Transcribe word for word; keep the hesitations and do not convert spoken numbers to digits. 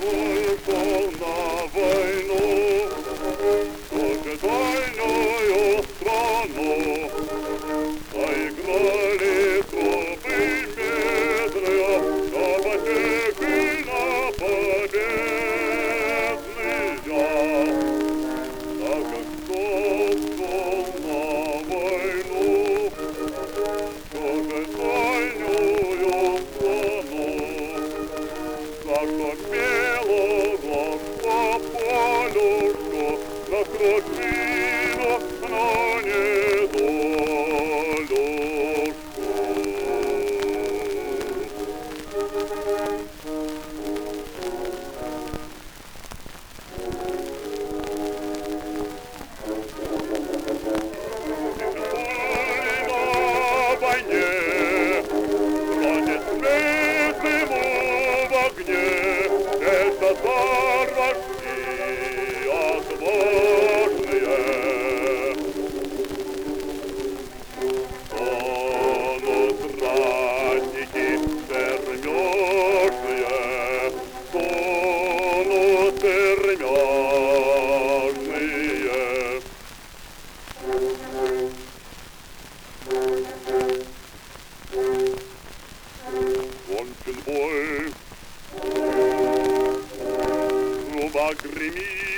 ушел на войну, тоже дальнюю страну. Заиграли трубы медные, на потеки на победные. Так как кто на войну, тоже дальнюю страну. Так что белого по полюшку, на кручину, но не долюшку. На войне, ранит смерть ему в огне, это зарвашки отважные. Тонут ратники термёжные, тонут термёжные. Кончен бой, труба гремит.